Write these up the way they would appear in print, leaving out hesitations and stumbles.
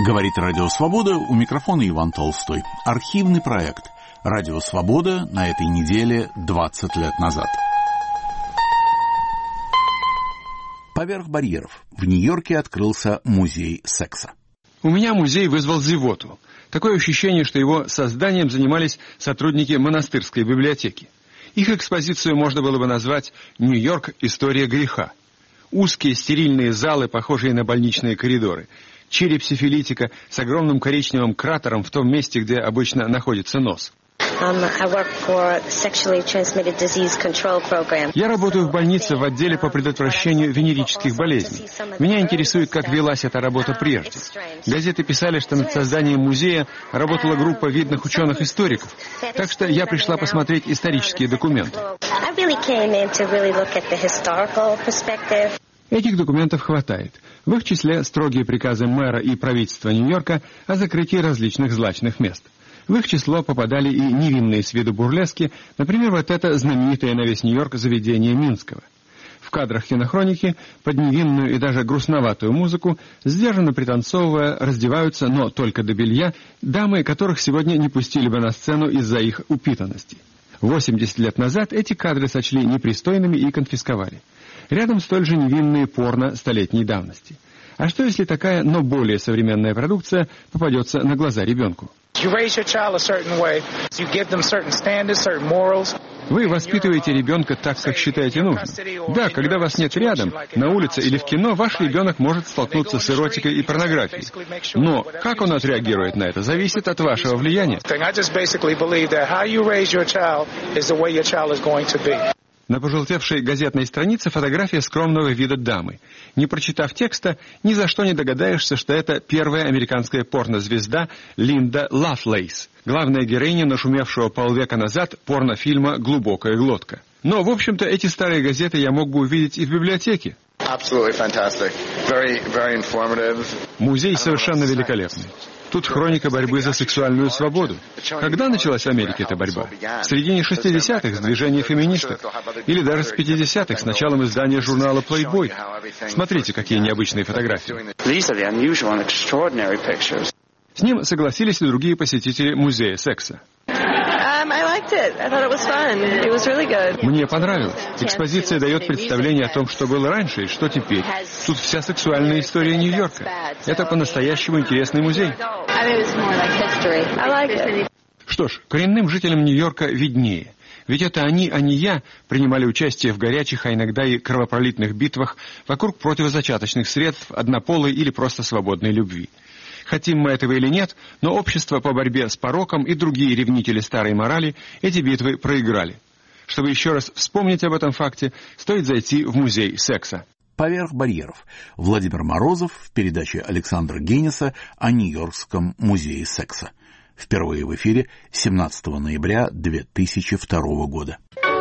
Говорит Радио Свобода, у микрофона Иван Толстой. Архивный проект «Радио Свобода» на этой неделе 20 лет назад. Поверх барьеров в Нью-Йорке открылся музей секса. У меня музей вызвал зевоту. Такое ощущение, что его созданием занимались сотрудники монастырской библиотеки. Их экспозицию можно было бы назвать «Нью-Йорк. История греха». Узкие стерильные залы, похожие на больничные коридоры. Череп сифилитика с огромным коричневым кратером в том месте, где обычно находится нос. Я работаю в больнице в отделе по предотвращению венерических болезней. Меня интересует, как велась эта работа прежде. Газеты писали, что над созданием музея работала группа видных ученых-историков. Так что я пришла посмотреть исторические документы. Этих документов хватает. В их числе строгие приказы мэра и правительства Нью-Йорка о закрытии различных злачных мест. В их число попадали и невинные с виду бурлески, например, вот это знаменитое на весь Нью-Йорк заведение Минского. В кадрах кинохроники под невинную и даже грустноватую музыку, сдержанно пританцовывая, раздеваются, но только до белья, дамы, которых сегодня не пустили бы на сцену из-за их упитанности. 80 лет назад эти кадры сочли непристойными и конфисковали. Рядом столь же невинные порно столетней давности. А что если такая, но более современная продукция попадется на глаза ребенку? Вы воспитываете ребенка так, как считаете нужным. Да, когда вас нет рядом, на улице или в кино, ваш ребенок может столкнуться с эротикой и порнографией. Но как он отреагирует на это, зависит от вашего влияния. На пожелтевшей газетной странице фотография скромного вида дамы. Не прочитав текста, ни за что не догадаешься, что это первая американская порнозвезда Линда Лавлейс, главная героиня нашумевшего полвека назад порнофильма «Глубокая глотка». Но, в общем-то, эти старые газеты я мог бы увидеть и в библиотеке. Музей совершенно великолепный. Тут хроника борьбы за сексуальную свободу. Когда началась в Америке эта борьба? В середине 60-х с движения феминисток. Или даже с 50-х с началом издания журнала Playboy. Смотрите, какие необычные фотографии. С ним согласились и другие посетители музея секса. Мне понравилось. Экспозиция дает представление о том, что было раньше и что теперь. Тут вся сексуальная история Нью-Йорка. Это по-настоящему интересный музей. Что ж, коренным жителям Нью-Йорка виднее. Ведь это они, а не я, принимали участие в горячих, а иногда и кровопролитных битвах вокруг противозачаточных средств, однополой или просто свободной любви. Хотим мы этого или нет, но общество по борьбе с пороком и другие ревнители старой морали эти битвы проиграли. Чтобы еще раз вспомнить об этом факте, стоит зайти в музей секса. Поверх барьеров. Владимир Морозов в передаче Александра Генниса о Нью-Йоркском музее секса. Впервые в эфире 17 ноября 2002 года.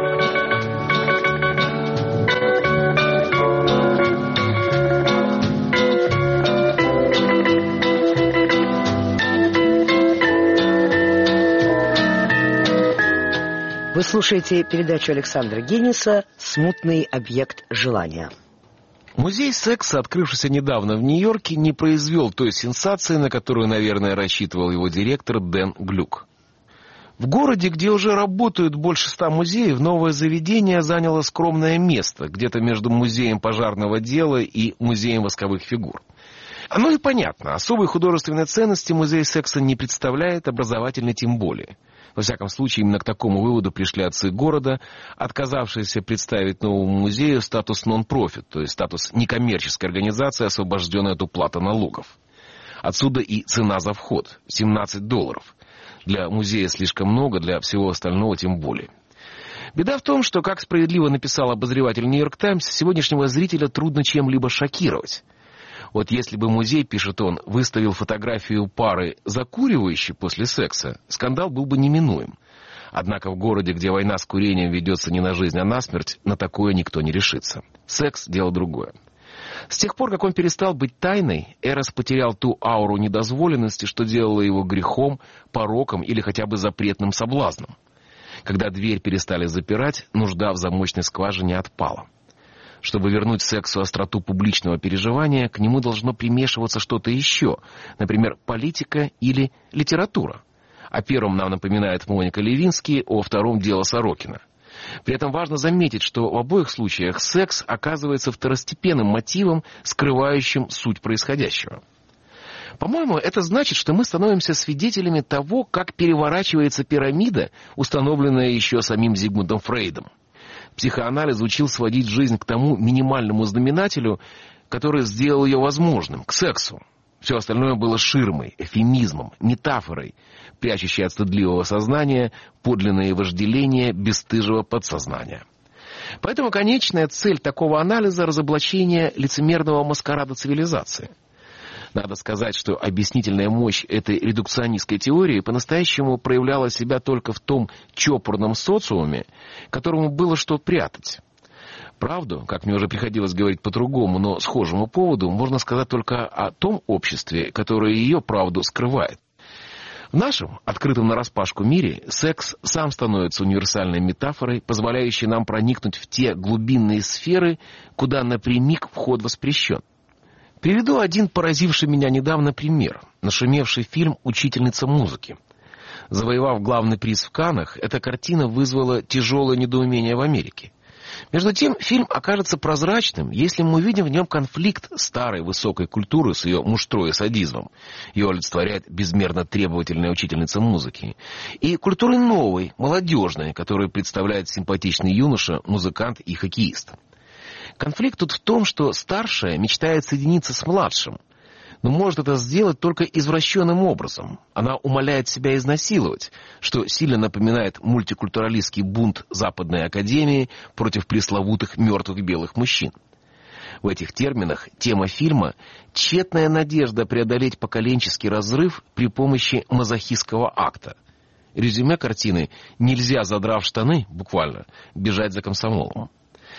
Вы слушаете передачу Александра Генниса «Смутный объект желания». Музей секса, открывшийся недавно в Нью-Йорке, не произвел той сенсации, на которую, наверное, рассчитывал его директор Дэн Глюк. В городе, где уже работают больше 100 музеев, новое заведение заняло скромное место, где-то между музеем пожарного дела и музеем восковых фигур. Оно и понятно, особой художественной ценности музей секса не представляет, образовательный тем более. Во всяком случае, именно к такому выводу пришли отцы города, отказавшиеся представить новому музею статус нон-профит, то есть статус некоммерческой организации, освобожденной от уплаты налогов. Отсюда и цена за вход – $17. Для музея слишком много, для всего остального тем более. Беда в том, что, как справедливо написал обозреватель «Нью-Йорк Таймс», сегодняшнего зрителя трудно чем-либо шокировать. Вот если бы музей, пишет он, выставил фотографию пары, закуривающей после секса, скандал был бы неминуем. Однако в городе, где война с курением ведется не на жизнь, а на смерть, на такое никто не решится. Секс – дело другое. С тех пор, как он перестал быть тайной, Эрос потерял ту ауру недозволенности, что делало его грехом, пороком или хотя бы запретным соблазном. Когда дверь перестали запирать, нужда в замочной скважине отпала. Чтобы вернуть сексу остроту публичного переживания, к нему должно примешиваться что-то еще, например, политика или литература. О первом нам напоминает Моника Левински, о втором — дело Сорокина. При этом важно заметить, что в обоих случаях секс оказывается второстепенным мотивом, скрывающим суть происходящего. По-моему, это значит, что мы становимся свидетелями того, как переворачивается пирамида, установленная еще самим Зигмундом Фрейдом. Психоанализ учил сводить жизнь к тому минимальному знаменателю, который сделал ее возможным, к сексу. Все остальное было ширмой, эвфемизмом, метафорой, прячущей от стыдливого сознания подлинное вожделение бесстыжего подсознания. Поэтому конечная цель такого анализа — разоблачение лицемерного маскарада цивилизации. Надо сказать, что объяснительная мощь этой редукционистской теории по-настоящему проявляла себя только в том чопорном социуме, которому было что прятать. Правду, как мне уже приходилось говорить по другому, но схожему поводу, можно сказать только о том обществе, которое ее правду скрывает. В нашем, открытом нараспашку мире, секс сам становится универсальной метафорой, позволяющей нам проникнуть в те глубинные сферы, куда напрямик вход воспрещен. Приведу один поразивший меня недавно пример. Нашумевший фильм «Учительница музыки». Завоевав главный приз в Каннах, эта картина вызвала тяжелое недоумение в Америке. Между тем, фильм окажется прозрачным, если мы увидим в нем конфликт старой высокой культуры с ее муштрой и садизмом. Ее олицетворяет безмерно требовательная учительница музыки. И культуры новой, молодежной, которую представляет симпатичный юноша, музыкант и хоккеист. Конфликт тут в том, что старшая мечтает соединиться с младшим, но может это сделать только извращенным образом. Она умоляет себя изнасиловать, что сильно напоминает мультикультуралистский бунт Западной Академии против пресловутых мертвых белых мужчин. В этих терминах тема фильма — тщетная надежда преодолеть поколенческий разрыв при помощи мазохистского акта. Резюме картины — нельзя, задрав штаны, буквально, бежать за комсомолом.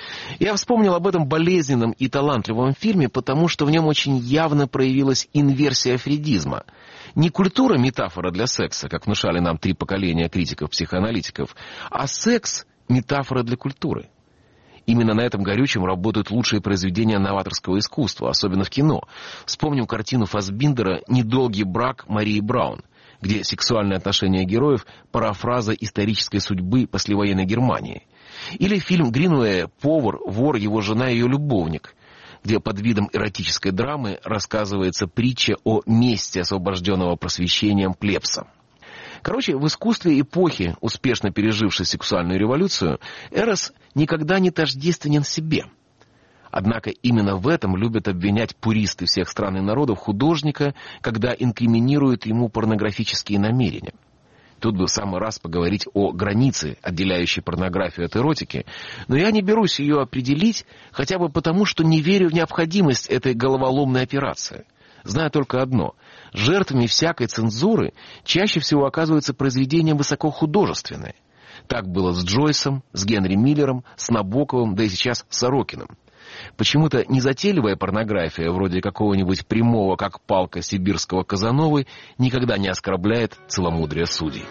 Я вспомнил об этом болезненном и талантливом фильме, потому что в нем очень явно проявилась инверсия фрейдизма. Не культура — метафора для секса, как внушали нам 3 поколения критиков-психоаналитиков, а секс — метафора для культуры. Именно на этом горючем работают лучшие произведения новаторского искусства, особенно в кино. Вспомним картину Фассбиндера «Недолгий брак» Марии Браун, где сексуальные отношения героев — парафраза исторической судьбы послевоенной Германии. Или фильм Гринуэя «Повар, вор, его жена и ее любовник», где под видом эротической драмы рассказывается притча о месте освобожденного просвещением плебса. Короче, в искусстве эпохи, успешно пережившей сексуальную революцию, Эрос никогда не тождественен себе. Однако именно в этом любят обвинять пуристы всех стран и народов художника, когда инкриминируют ему порнографические намерения. Тут бы в самый раз поговорить о границе, отделяющей порнографию от эротики, но я не берусь ее определить, хотя бы потому, что не верю в необходимость этой головоломной операции. Знаю только одно: жертвами всякой цензуры чаще всего оказываются произведения высокохудожественные. Так было с Джойсом, с Генри Миллером, с Набоковым, да и сейчас с Сорокиным. Почему-то незатейливая порнография, вроде какого-нибудь прямого, как палка, сибирского Казановы, никогда не оскорбляет целомудрие судей.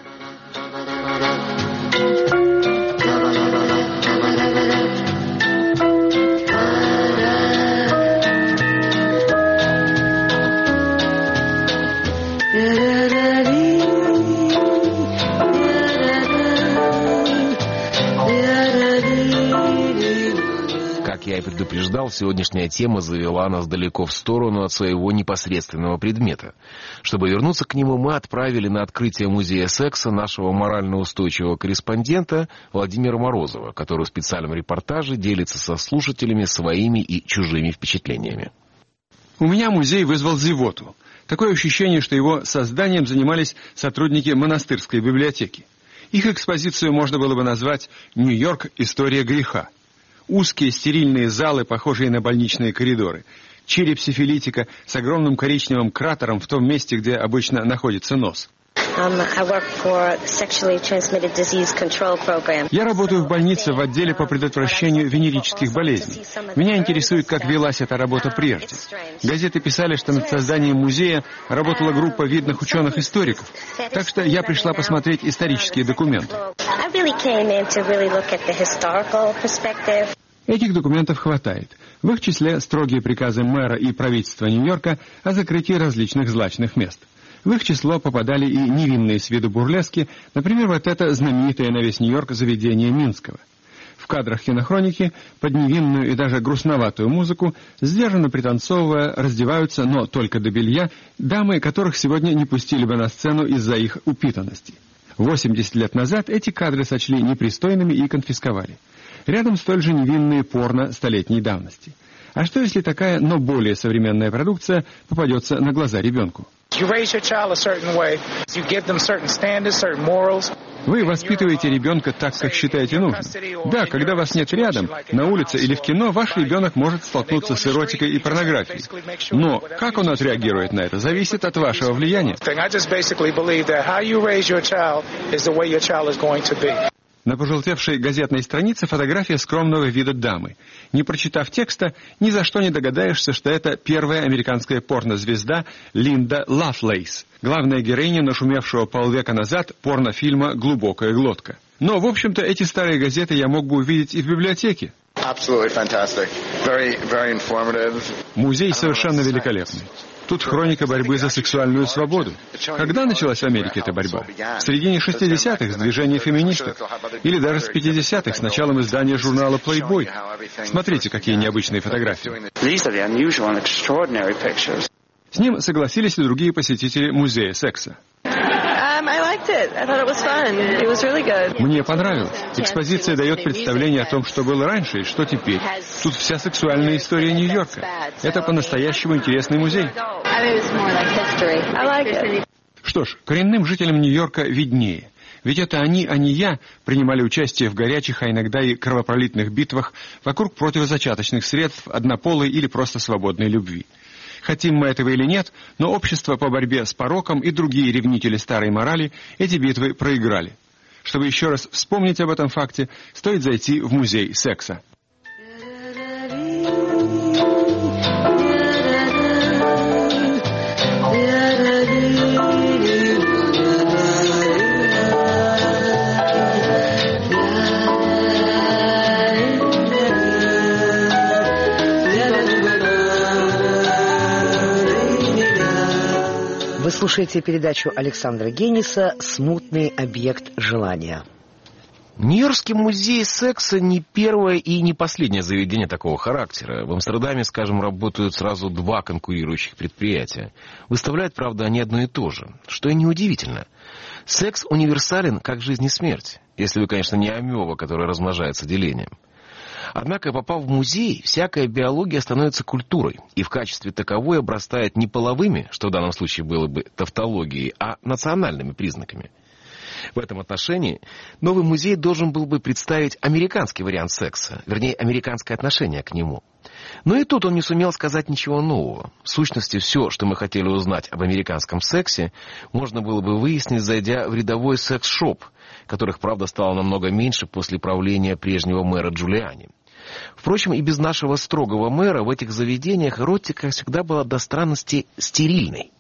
Как я и предупреждал, сегодняшняя тема завела нас далеко в сторону от своего непосредственного предмета. Чтобы вернуться к нему, мы отправили на открытие музея секса нашего морально устойчивого корреспондента Владимира Морозова, который в специальном репортаже делится со слушателями своими и чужими впечатлениями. У меня музей вызвал зевоту. Такое ощущение, что его созданием занимались сотрудники монастырской библиотеки. Их экспозицию можно было бы назвать «Нью-Йорк. История греха». Узкие стерильные залы, похожие на больничные коридоры. Череп сифилитика с огромным коричневым кратером в том месте, где обычно находится нос. Я работаю в больнице в отделе по предотвращению венерических болезней. Меня интересует, как велась эта работа прежде. Газеты писали, что над созданием музея работала группа видных ученых-историков. Так что я пришла посмотреть исторические документы. Этих документов хватает. В их числе строгие приказы мэра и правительства Нью-Йорка о закрытии различных злачных мест. В их число попадали и невинные с виду бурлески, например, вот это знаменитое на весь Нью-Йорк заведение Минского. В кадрах кинохроники под невинную и даже грустноватую музыку, сдержанно пританцовывая, раздеваются, но только до белья, дамы, которых сегодня не пустили бы на сцену из-за их упитанности. 80 лет назад эти кадры сочли непристойными и конфисковали. Рядом столь же невинные порно столетней давности. А что если такая, но более современная продукция попадется на глаза ребенку? Вы воспитываете ребенка так, как считаете нужным. Да, когда вас нет рядом, на улице или в кино, ваш ребенок может столкнуться с эротикой и порнографией. Но как он отреагирует на это, зависит от вашего влияния. На пожелтевшей газетной странице фотография скромного вида дамы. Не прочитав текста, ни за что не догадаешься, что это первая американская порнозвезда Линда Лавлейс, главная героиня нашумевшего полвека назад порнофильма «Глубокая глотка». Но, в общем-то, эти старые газеты я мог бы увидеть и в библиотеке. Музей совершенно великолепный. Тут хроника борьбы за сексуальную свободу. Когда началась в Америке эта борьба? В середине 60-х с движения феминисток. Или даже с 50-х с началом издания журнала Playboy. Смотрите, какие необычные фотографии. С ним согласились и другие посетители музея секса. Мне понравилось. Экспозиция дает представление о том, что было раньше и что теперь. Тут вся сексуальная история Нью-Йорка. Это по-настоящему интересный музей. Что ж, коренным жителям Нью-Йорка виднее. Ведь это они, а не я, принимали участие в горячих, а иногда и кровопролитных битвах вокруг противозачаточных средств, однополой или просто свободной любви. Хотим мы этого или нет, но общество по борьбе с пороком и другие ревнители старой морали эти битвы проиграли. Чтобы еще раз вспомнить об этом факте, стоит зайти в музей секса. Вы слушаете передачу Александра Гениса «Смутный объект желания». Нью-Йоркский музей секса не первое и не последнее заведение такого характера. В Амстердаме, скажем, работают сразу два конкурирующих предприятия. Выставляют, правда, они одно и то же. Что и неудивительно. Секс универсален, как жизнь и смерть. Если вы, конечно, не амеба, которая размножается делением. Однако, попав в музей, всякая биология становится культурой, и в качестве таковой обрастает не половыми, что в данном случае было бы тавтологией, а национальными признаками. В этом отношении новый музей должен был бы представить американский вариант секса, вернее, американское отношение к нему. Но и тут он не сумел сказать ничего нового. В сущности, все, что мы хотели узнать об американском сексе, можно было бы выяснить, зайдя в рядовой секс-шоп, которых, правда, стало намного меньше после правления прежнего мэра Джулиани. Впрочем, и без нашего строгого мэра в этих заведениях эротика всегда была до странности стерильной.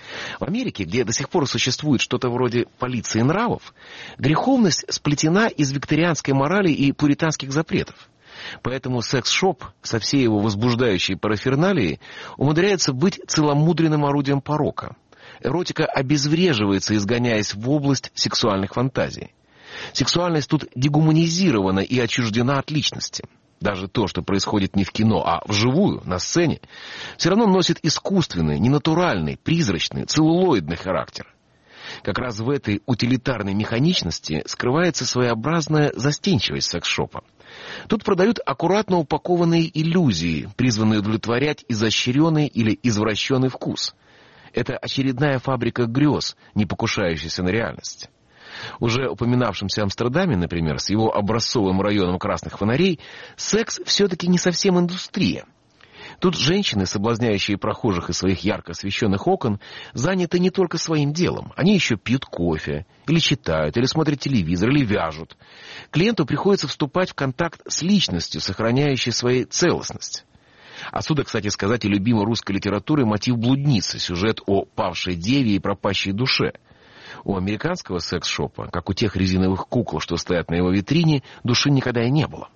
В Америке, где до сих пор существует что-то вроде полиции нравов, греховность сплетена из викторианской морали и пуританских запретов. Поэтому секс-шоп со всей его возбуждающей параферналией умудряется быть целомудренным орудием порока. Эротика обезвреживается, изгоняясь в область сексуальных фантазий. Сексуальность тут дегуманизирована и отчуждена от личности. Даже то, что происходит не в кино, а вживую, на сцене, все равно носит искусственный, ненатуральный, призрачный, целлулоидный характер. Как раз в этой утилитарной механичности скрывается своеобразная застенчивость секс-шопа. Тут продают аккуратно упакованные иллюзии, призванные удовлетворять изощренный или извращенный вкус. Это очередная фабрика грез, не покушающаяся на реальность. Уже упоминавшемся Амстердаме, например, с его образцовым районом красных фонарей, секс все-таки не совсем индустрия. Тут женщины, соблазняющие прохожих из своих ярко освещенных окон, заняты не только своим делом. Они еще пьют кофе, или читают, или смотрят телевизор, или вяжут. Клиенту приходится вступать в контакт с личностью, сохраняющей свою целостность. Отсюда, кстати сказать, и любимой русской литературы мотив «Блудницы», сюжет о павшей деве и пропащей душе. У американского секс-шопа, как у тех резиновых кукол, что стоят на его витрине, души никогда и не было.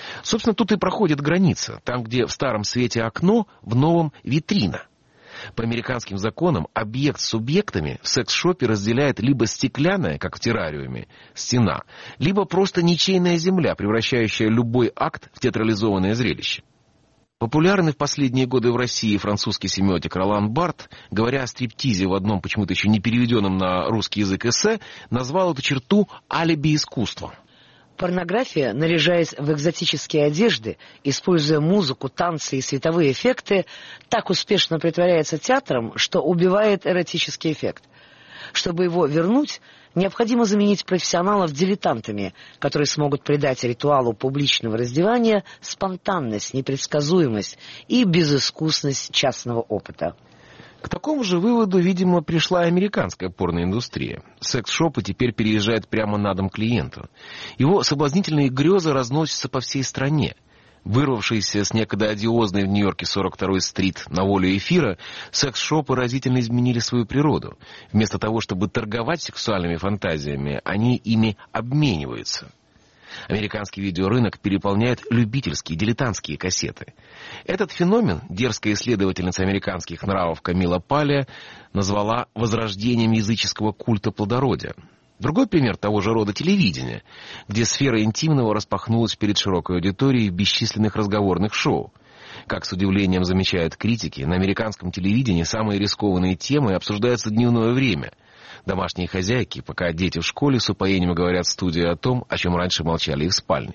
Собственно, тут и проходит граница. Там, где в старом свете окно, в новом витрина. По американским законам объект с субъектами в секс-шопе разделяет либо стеклянная, как в террариуме, стена, либо просто ничейная земля, превращающая любой акт в театрализованное зрелище. Популярный в последние годы в России французский семиотик Ролан Барт, говоря о стриптизе в одном почему-то еще не переведенном на русский язык эссе, назвал эту черту «алиби искусства». Порнография, наряжаясь в экзотические одежды, используя музыку, танцы и световые эффекты, так успешно притворяется театром, что убивает эротический эффект. Чтобы его вернуть, необходимо заменить профессионалов дилетантами, которые смогут придать ритуалу публичного раздевания спонтанность, непредсказуемость и безыскусность частного опыта. К такому же выводу, видимо, пришла и американская порноиндустрия. Секс-шопы теперь переезжают прямо на дом клиенту. Его соблазнительные грезы разносятся по всей стране. Вырвавшиеся с некогда одиозной в Нью-Йорке 42-й стрит на волю эфира, секс-шопы разительно изменили свою природу. Вместо того, чтобы торговать сексуальными фантазиями, они ими обмениваются. Американский видеорынок переполняет любительские, дилетантские кассеты. Этот феномен дерзкая исследовательница американских нравов Камила Палия назвала возрождением языческого культа плодородия. Другой пример того же рода телевидения, где сфера интимного распахнулась перед широкой аудиторией в бесчисленных разговорных шоу. Как с удивлением замечают критики, на американском телевидении самые рискованные темы обсуждаются в дневное время. Домашние хозяйки, пока дети в школе, с упоением говорят в студии о том, о чем раньше молчали и в спальне.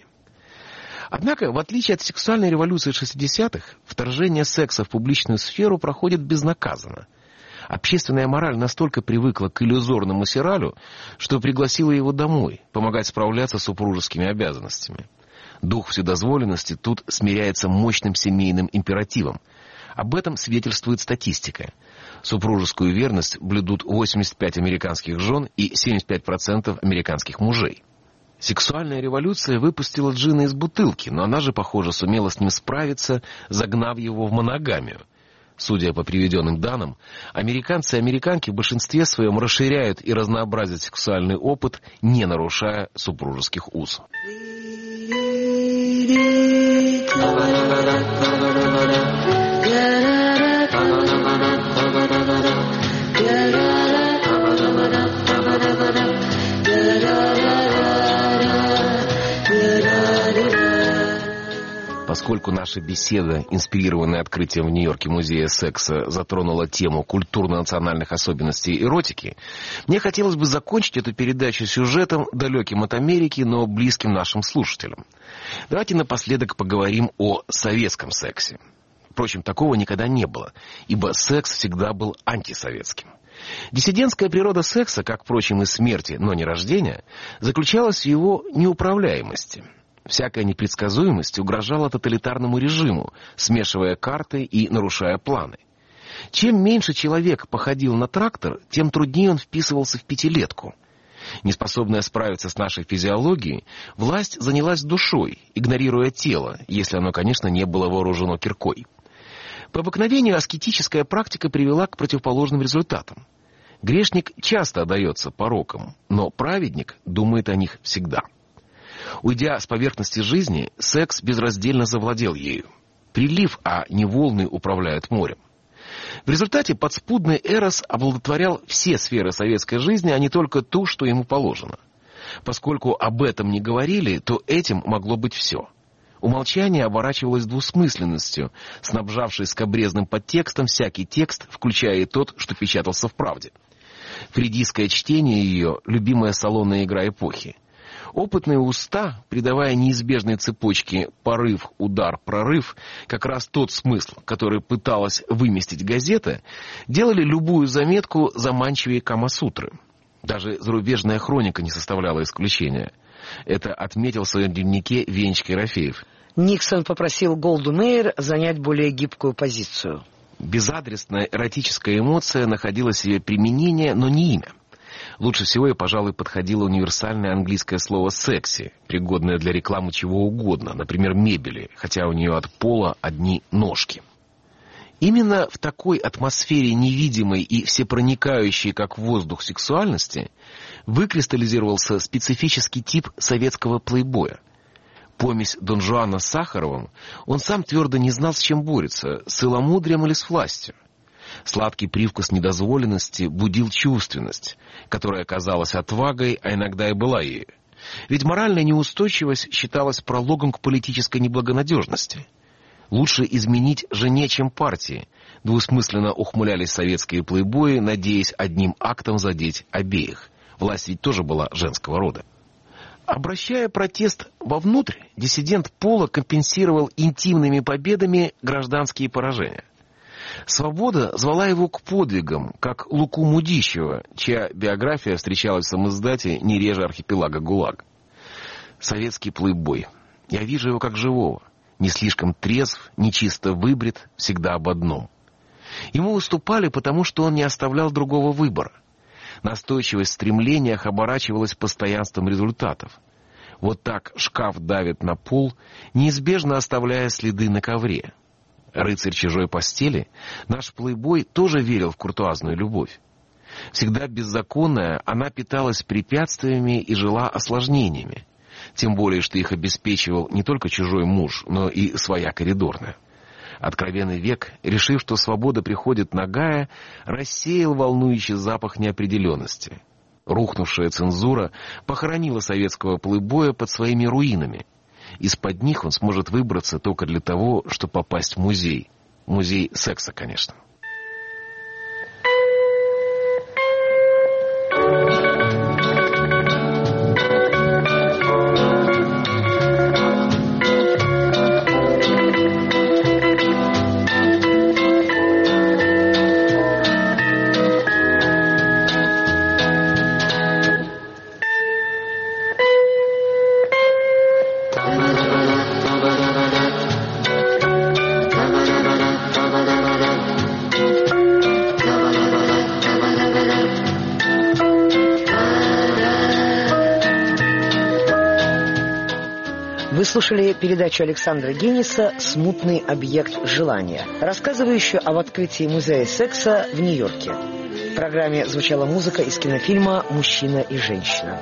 Однако, в отличие от сексуальной революции 60-х, вторжение секса в публичную сферу проходит безнаказанно. Общественная мораль настолько привыкла к иллюзорному сиралю, что пригласила его домой, помогать справляться с супружескими обязанностями. Дух вседозволенности тут смиряется мощным семейным императивом. Об этом свидетельствует статистика. Супружескую верность блюдут 85 американских жен и 75% американских мужей. Сексуальная революция выпустила джина из бутылки, но она же, похоже, сумела с ним справиться, загнав его в моногамию. Судя по приведенным данным, американцы и американки в большинстве своем расширяют и разнообразят сексуальный опыт, не нарушая супружеских уз. Поскольку наша беседа, инспирированная открытием в Нью-Йорке музея секса, затронула тему культурно-национальных особенностей эротики, мне хотелось бы закончить эту передачу сюжетом, далеким от Америки, но близким нашим слушателям. Давайте напоследок поговорим о советском сексе. Впрочем, такого никогда не было, ибо секс всегда был антисоветским. Диссидентская природа секса, как, впрочем, и смерти, но не рождения, заключалась в его неуправляемости. Всякая непредсказуемость угрожала тоталитарному режиму, смешивая карты и нарушая планы. Чем меньше человек походил на трактор, тем труднее он вписывался в пятилетку. Неспособная справиться с нашей физиологией, власть занялась душой, игнорируя тело, если оно, конечно, не было вооружено киркой. По обыкновению аскетическая практика привела к противоположным результатам. Грешник часто отдается порокам, но праведник думает о них всегда. Уйдя с поверхности жизни, секс безраздельно завладел ею. Прилив, а не волны управляют морем. В результате подспудный Эрос оплодотворял все сферы советской жизни, а не только ту, что ему положено. Поскольку об этом не говорили, то этим могло быть все. Умолчание оборачивалось двусмысленностью, снабжавшей скабрезным подтекстом всякий текст, включая и тот, что печатался в «Правде». Фрейдистское чтение ее — любимая салонная игра эпохи. Опытные уста, придавая неизбежной цепочке порыв, удар, прорыв, как раз тот смысл, который пыталась выместить газета, делали любую заметку заманчивее Камасутры. Даже зарубежная хроника не составляла исключения. Это отметил в своем дневнике Венечка Ерофеев. Никсон попросил Голду Меир занять более гибкую позицию. Безадресная эротическая эмоция находила себе применение, но не имя. Лучше всего и, пожалуй, подходило универсальное английское слово «секси», пригодное для рекламы чего угодно, например, мебели, хотя у нее от пола одни ножки. Именно в такой атмосфере невидимой и всепроникающей, как воздух, сексуальности выкристаллизировался специфический тип советского плейбоя. Помесь Дон Жуана с Сахаровым, он сам твердо не знал, с чем борется, с целомудрием или с властью. Сладкий привкус недозволенности будил чувственность, которая казалась отвагой, а иногда и была ею. Ведь моральная неустойчивость считалась прологом к политической неблагонадежности. Лучше изменить жене, чем партии, двусмысленно ухмылялись советские плейбои, надеясь одним актом задеть обеих. Власть ведь тоже была женского рода. Обращая протест вовнутрь, диссидент Пола компенсировал интимными победами гражданские поражения. «Свобода» звала его к подвигам, как Луку Мудищева, чья биография встречалась в самоиздате не реже архипелага ГУЛАГ. Советский плейбой. Я вижу его как живого. Не слишком трезв, не чисто выбрит, всегда об одном. Ему уступали, потому что он не оставлял другого выбора. Настойчивость в стремлениях оборачивалась постоянством результатов. Вот так шкаф давит на пол, неизбежно оставляя следы на ковре. Рыцарь чужой постели, наш плейбой тоже верил в куртуазную любовь. Всегда беззаконная, она питалась препятствиями и жила осложнениями. Тем более, что их обеспечивал не только чужой муж, но и своя коридорная. Откровенный век, решив, что свобода приходит нагая, рассеял волнующий запах неопределенности. Рухнувшая цензура похоронила советского плейбоя под своими руинами. Из-под них он сможет выбраться только для того, чтобы попасть в музей. Музей секса, конечно. Вы слушали передачу Александра Генеса «Смутный объект желания», рассказывающую об открытии музея секса в Нью-Йорке. В программе звучала музыка из кинофильма «Мужчина и женщина».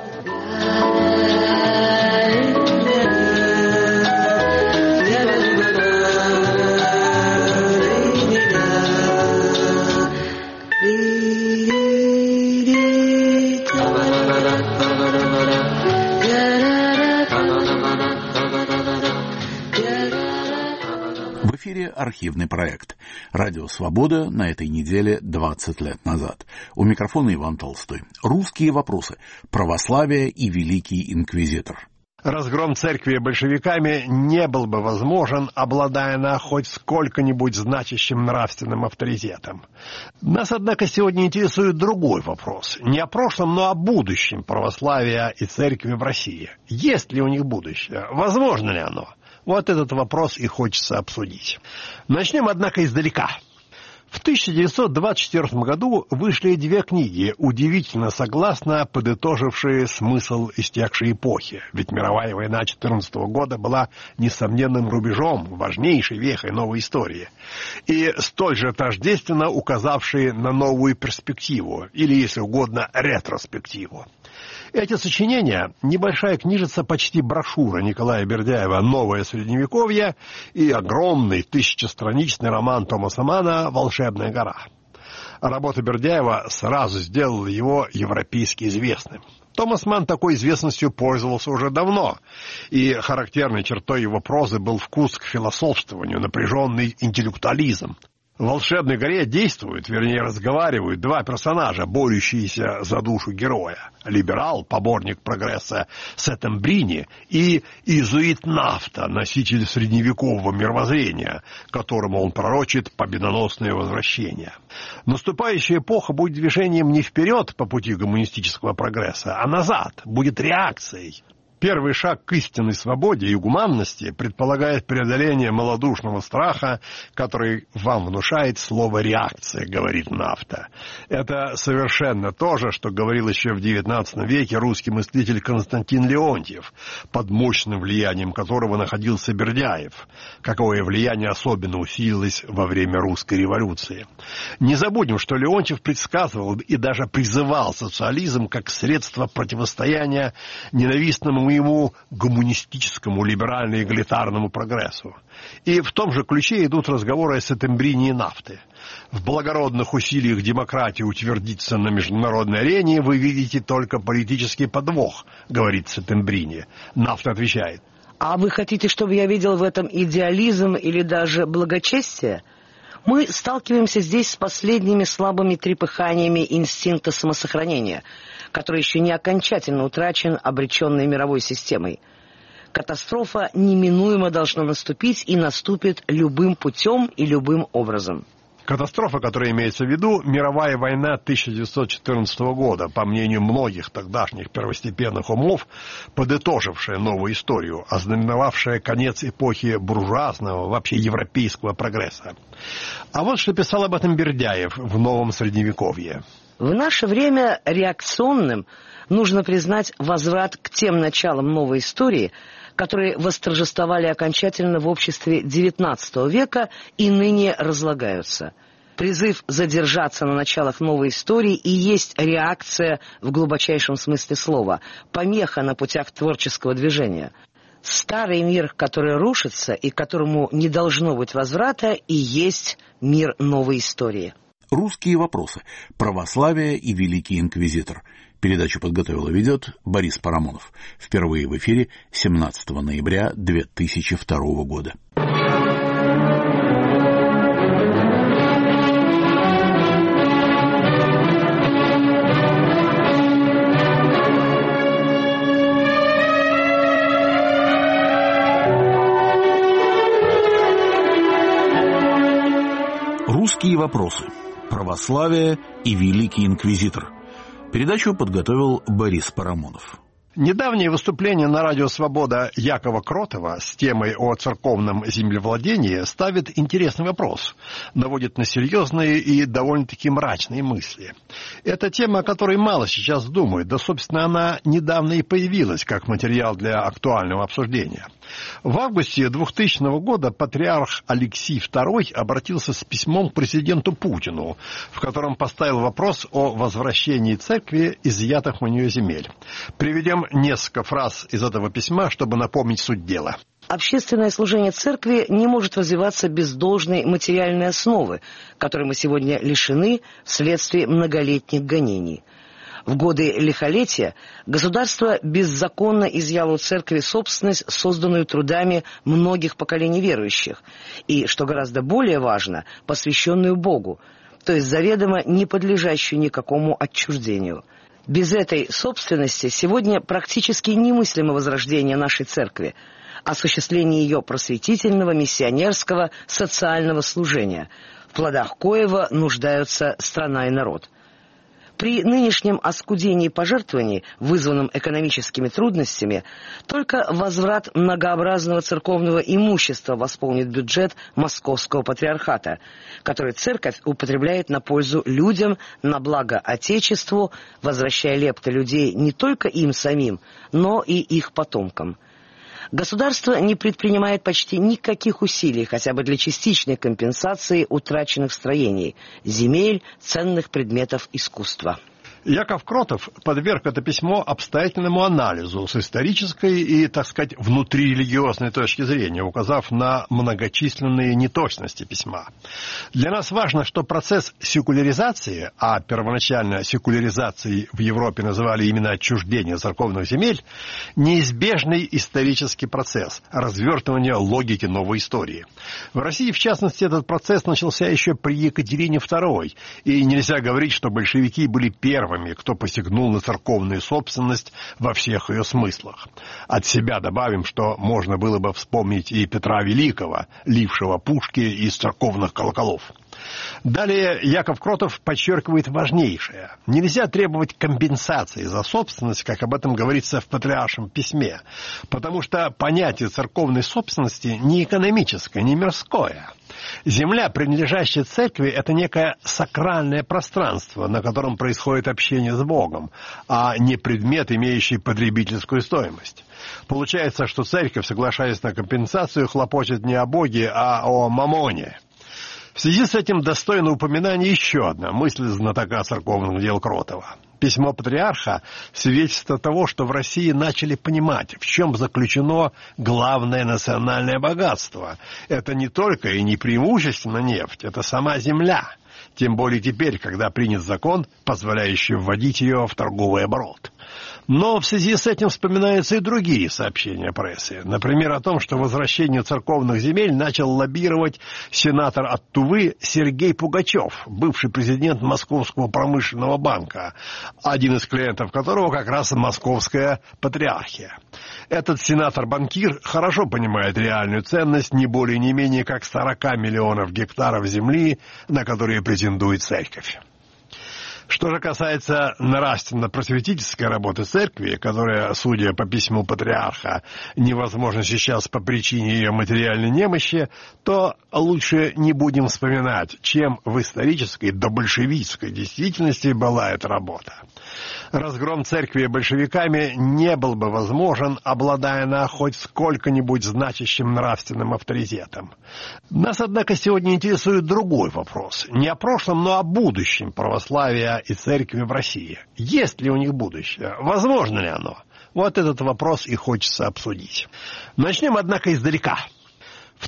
В эфире архивный проект. Радио «Свобода» на этой неделе 20 лет назад. У микрофона Иван Толстой. Русские вопросы. Православие и Великий Инквизитор. Разгром церкви большевиками не был бы возможен, обладая на хоть сколько-нибудь значащим нравственным авторитетом. Нас, однако, сегодня интересует другой вопрос. Не о прошлом, но о будущем православия и церкви в России. Есть ли у них будущее? Возможно ли оно? Вот этот вопрос и хочется обсудить. Начнем, однако, издалека. В 1924 году вышли две книги, удивительно согласно подытожившие смысл истекшей эпохи. Ведь мировая война 14 года была несомненным рубежом, важнейшей вехой новой истории. И столь же тождественно указавшие на новую перспективу, или, если угодно, ретроспективу. Эти сочинения, небольшая книжица, почти брошюра Николая Бердяева «Новое Средневековье» и огромный 1000-страничный роман Томаса Манна «Волшебная гора». Работа Бердяева сразу сделала его европейски известным. Томас Манн такой известностью пользовался уже давно, и характерной чертой его прозы был вкус к философствованию, напряженный интеллектуализм. В «Волшебной горе» действуют, вернее разговаривают, два персонажа, борющиеся за душу героя. Либерал, поборник прогресса Сеттембрини, и иезуит Нафта, носитель средневекового мировоззрения, которому он пророчит победоносное возвращение. Наступающая эпоха будет движением не вперед по пути гуманистического прогресса, а назад, будет реакцией. Первый шаг к истинной свободе и гуманности предполагает преодоление малодушного страха, который вам внушает слово «реакция», говорит Нафта. Это совершенно то же, что говорил еще в XIX веке русский мыслитель Константин Леонтьев, под мощным влиянием которого находился Бердяев, какое влияние особенно усилилось во время русской революции. Не забудем, что Леонтьев предсказывал и даже призывал социализм как средство противостояния ненавистному моему гуманистическому, либерально-эгалитарному прогрессу. И в том же ключе идут разговоры о сеттембрине нафты. В благородных усилиях демократии утвердиться на международной арене вы видите только политический подвох, говорит Сеттембрини. Нафта отвечает: а вы хотите, чтобы я видел в этом идеализм или даже благочестие? Мы сталкиваемся здесь с последними слабыми трепыханиями инстинкта самосохранения, который еще не окончательно утрачен обреченной мировой системой. Катастрофа неминуемо должна наступить и наступит любым путем и любым образом. Катастрофа, которая имеется в виду, мировая война 1914 года, по мнению многих тогдашних первостепенных умов, подытожившая новую историю, ознаменовавшая конец эпохи буржуазного, вообще европейского прогресса. А вот что писал об этом Бердяев в «Новом Средневековье». В наше время реакционным нужно признать возврат к тем началам новой истории, которые восторжествовали окончательно в обществе XIX века и ныне разлагаются. Призыв задержаться на началах новой истории и есть реакция в глубочайшем смысле слова, помеха на путях творческого движения. Старый мир, который рушится и которому не должно быть возврата, и есть мир новой истории. Русские вопросы. Православие и Великий Инквизитор. Передачу подготовил и ведет Борис Парамонов. Впервые в эфире 17 ноября 2002 года. Русские вопросы. Православие и Великий Инквизитор. Передачу подготовил Борис Парамонов. Недавнее выступление на радио «Свобода» Якова Кротова с темой о церковном землевладении ставит интересный вопрос, наводит на серьезные и довольно-таки мрачные мысли. Это тема, о которой мало сейчас думают, да, собственно, она недавно и появилась как материал для актуального обсуждения. В августе 2000 года патриарх Алексий II обратился с письмом к президенту Путину, в котором поставил вопрос о возвращении церкви изъятых у нее земель. Приведем несколько фраз из этого письма, чтобы напомнить суть дела. Общественное служение церкви не может развиваться без должной материальной основы, которой мы сегодня лишены вследствие многолетних гонений. В годы лихолетия государство беззаконно изъяло у церкви собственность, созданную трудами многих поколений верующих, и, что гораздо более важно, посвященную Богу, то есть заведомо не подлежащую никакому отчуждению. Без этой собственности сегодня практически немыслимо возрождение нашей церкви, осуществление ее просветительного, миссионерского, социального служения, в плодах коего нуждаются страна и народ. При нынешнем оскудении пожертвований, вызванном экономическими трудностями, только возврат многообразного церковного имущества восполнит бюджет Московского патриархата, который церковь употребляет на пользу людям, на благо Отечеству, возвращая лепты людей не только им самим, но и их потомкам. Государство не предпринимает почти никаких усилий хотя бы для частичной компенсации утраченных строений, земель, ценных предметов искусства. Яков Кротов подверг это письмо обстоятельному анализу с исторической и, так сказать, внутрирелигиозной точки зрения, указав на многочисленные неточности письма. Для нас важно, что процесс секуляризации, а первоначально секуляризацией в Европе называли именно отчуждение церковных земель, неизбежный исторический процесс развертывания логики новой истории. В России, в частности, этот процесс начался еще при Екатерине II, и нельзя говорить, что большевики были первыми, кто посягнул на церковную собственность во всех ее смыслах. От себя добавим, что можно было бы вспомнить и Петра Великого, лившего пушки из церковных колоколов. Далее Яков Кротов подчеркивает важнейшее. Нельзя требовать компенсации за собственность, как об этом говорится в патриаршем письме, потому что понятие церковной собственности не экономическое, не мирское. Земля, принадлежащая церкви, это некое сакральное пространство, на котором происходит общение с Богом, а не предмет, имеющий потребительскую стоимость. Получается, что церковь, соглашаясь на компенсацию, хлопочет не о Боге, а о мамоне. В связи с этим достойна упоминания еще одна мысль знатока церковных дел Кротова. Письмо патриарха – свидетельство того, что в России начали понимать, в чем заключено главное национальное богатство. Это не только и не преимущественно нефть, это сама земля. Тем более теперь, когда принят закон, позволяющий вводить ее в торговый оборот. Но в связи с этим вспоминаются и другие сообщения прессы. Например, о том, что возвращение церковных земель начал лоббировать сенатор от Тувы Сергей Пугачев, бывший президент Московского промышленного банка, один из клиентов которого как раз Московская патриархия. Этот сенатор-банкир хорошо понимает реальную ценность не более не менее как 40 миллионов гектаров земли, на которые претендует церковь. Что же касается нравственно-просветительской работы церкви, которая, судя по письму патриарха, невозможна сейчас по причине ее материальной немощи, то лучше не будем вспоминать, чем в исторической добольшевистской действительности была эта работа. Разгром церкви большевиками не был бы возможен, обладая она хоть сколько-нибудь значащим нравственным авторитетом. Нас, однако, сегодня интересует другой вопрос. Не о прошлом, но о будущем православия и церкви в России. Есть ли у них будущее? Возможно ли оно? Вот этот вопрос и хочется обсудить. Начнем, однако, издалека. В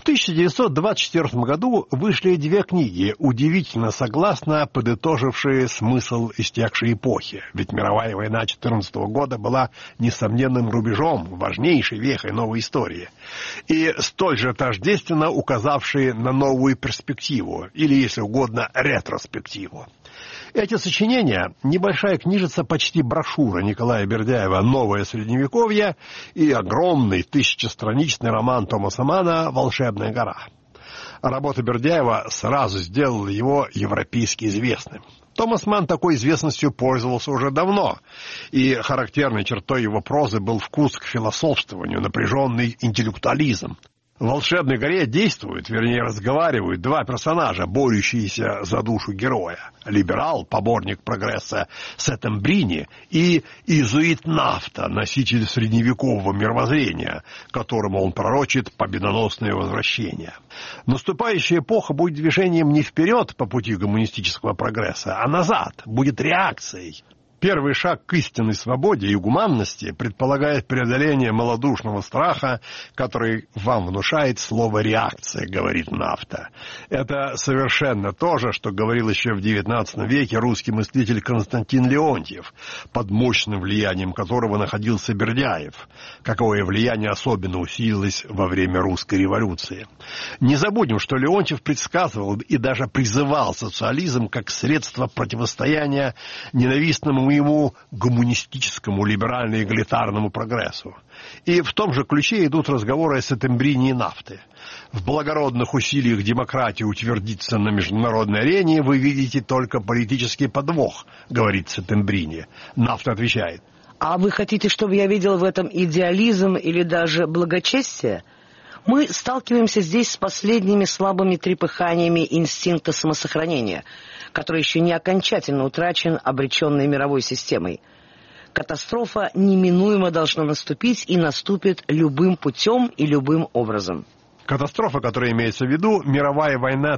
1924 году вышли две книги, удивительно согласно подытожившие смысл истекшей эпохи. Ведь мировая война 14 года была несомненным рубежом, важнейшей вехой новой истории. И столь же тождественно указавшие на новую перспективу, или, если угодно, ретроспективу. Эти сочинения – небольшая книжица, почти брошюра Николая Бердяева «Новое средневековье» и огромный 1000-страничный роман Томаса Манна «Волшебная гора». Работа Бердяева сразу сделала его европейски известным. Томас Манн такой известностью пользовался уже давно, и характерной чертой его прозы был вкус к философствованию, напряженный интеллектуализм. В «Волшебной горе» действуют, вернее разговаривают два персонажа, борющиеся за душу героя. Либерал, поборник прогресса Сеттембрини, и иезуит Нафта, носитель средневекового мировоззрения, которому он пророчит победоносное возвращение. Наступающая эпоха будет движением не вперед по пути гуманистического прогресса, а назад, будет реакцией. Первый шаг к истинной свободе и гуманности предполагает преодоление малодушного страха, который вам внушает слово «реакция», говорит Нафта. Это совершенно то же, что говорил еще в XIX веке русский мыслитель Константин Леонтьев, под мощным влиянием которого находился Бердяев, какое влияние особенно усилилось во время русской революции. Не забудем, что Леонтьев предсказывал и даже призывал социализм как средство противостояния ненавистному ему гуманистическому, либерально-эгалитарному прогрессу. И в том же ключе идут разговоры о Сеттембрине и Нафте. В благородных усилиях демократии утвердиться на международной арене вы видите только политический подвох, говорит Сеттембрини. Нафта отвечает: а вы хотите, чтобы я видел в этом идеализм или даже благочестие? Мы сталкиваемся здесь с последними слабыми трепыханиями инстинкта самосохранения, который еще не окончательно утрачен обреченной мировой системой. Катастрофа неминуемо должна наступить и наступит любым путем и любым образом. Катастрофа, которая имеется в виду, мировая война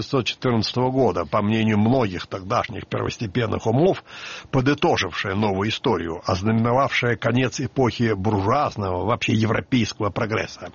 1914 года, по мнению многих тогдашних первостепенных умов, подытожившая новую историю, ознаменовавшая конец эпохи буржуазного, вообще европейского прогресса.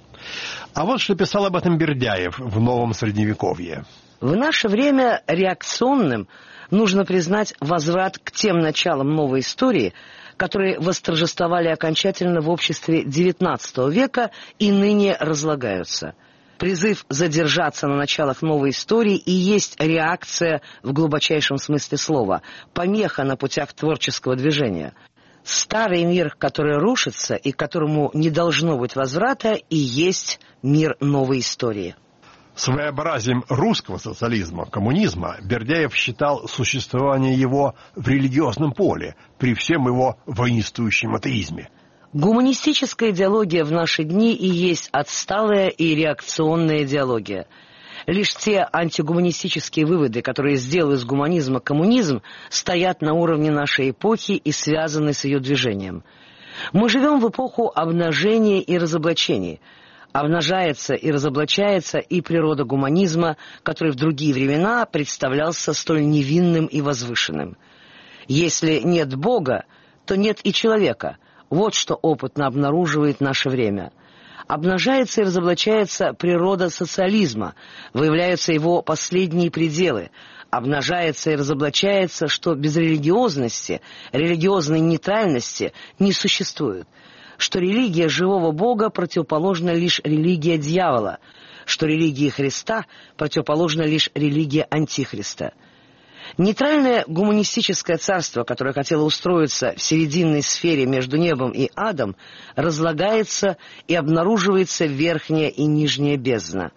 А вот что писал об этом Бердяев в «Новом средневековье». В наше время реакционным нужно признать возврат к тем началам новой истории, которые восторжествовали окончательно в обществе XIX века и ныне разлагаются. Призыв задержаться на началах новой истории и есть реакция в глубочайшем смысле слова, помеха на путях творческого движения. Старый мир, который рушится и к которому не должно быть возврата, и есть мир новой истории. Своеобразием русского социализма, коммунизма, Бердяев считал существование его в религиозном поле, при всем его воинствующем атеизме. Гуманистическая идеология в наши дни и есть отсталая и реакционная идеология. Лишь те антигуманистические выводы, которые сделал из гуманизма коммунизм, стоят на уровне нашей эпохи и связаны с ее движением. Мы живем в эпоху обнажения и разоблачений. Обнажается и разоблачается и природа гуманизма, который в другие времена представлялся столь невинным и возвышенным. Если нет Бога, то нет и человека. Вот что опытно обнаруживает наше время. Обнажается и разоблачается природа социализма, выявляются его последние пределы. Обнажается и разоблачается, что без религиозности, религиозной нейтральности не существует, что религия живого Бога противоположна лишь религия дьявола, что религии Христа противоположна лишь религия Антихриста. Нейтральное гуманистическое царство, которое хотело устроиться в серединной сфере между небом и адом, разлагается и обнаруживается верхняя и нижняя бездна.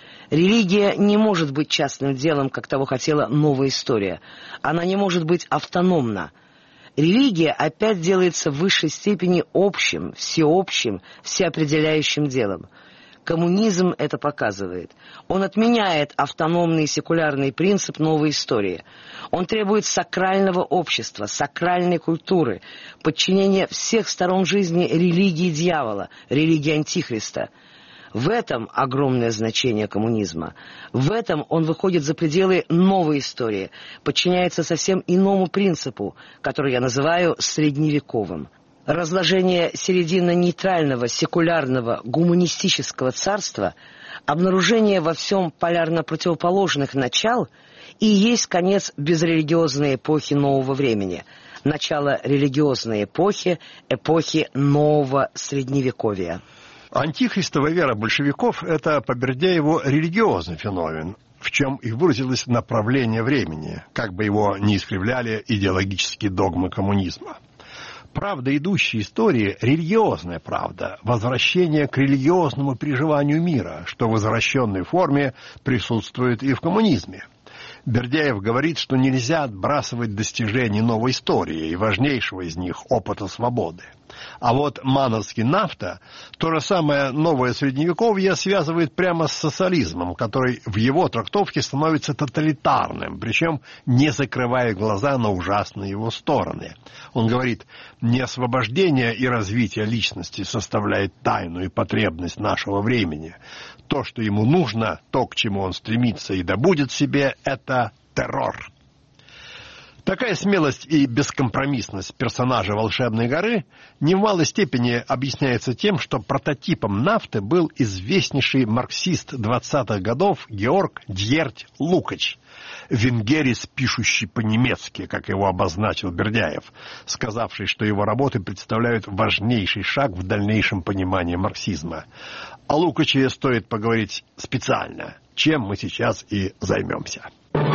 Религия не может быть частным делом, как того хотела новая история. Она не может быть автономна. Религия опять делается в высшей степени общим, всеобщим, всеопределяющим делом. Коммунизм это показывает. Он отменяет автономный секулярный принцип новой истории. Он требует сакрального общества, сакральной культуры, подчинения всех сторон жизни религии дьявола, религии Антихриста. В этом огромное значение коммунизма. В этом он выходит за пределы новой истории, подчиняется совсем иному принципу, который я называю средневековым. Разложение серединно-нейтрального, секулярного, гуманистического царства, обнаружение во всем полярно противоположных начал и есть конец безрелигиозной эпохи нового времени, начало религиозной эпохи, эпохи нового Средневековья. Антихристова вера большевиков – это, по Бердяеву, религиозный феномен, в чем и выразилось направление времени, как бы его ни искривляли идеологические догмы коммунизма. Правда идущей истории – религиозная правда, возвращение к религиозному переживанию мира, что в возвращенной форме присутствует и в коммунизме. Бердяев говорит, что нельзя отбрасывать достижений новой истории и важнейшего из них – опыта свободы. А вот мановский нафта то же самое новое средневековье связывает прямо с социализмом, который в его трактовке становится тоталитарным, причем не закрывая глаза на ужасные его стороны. Он говорит, не освобождение и развитие личности составляет тайну и потребность нашего времени. То, что ему нужно, то, к чему он стремится и добудет себе, это террор. Такая смелость и бескомпромиссность персонажа «Волшебной горы» не в малой степени объясняется тем, что прототипом нафты был известнейший марксист 20-х годов Георг Дьерть Лукач, венгерец, пишущий по-немецки, как его обозначил Бердяев, сказавший, что его работы представляют важнейший шаг в дальнейшем понимании марксизма. О Лукаче стоит поговорить специально, чем мы сейчас и займемся.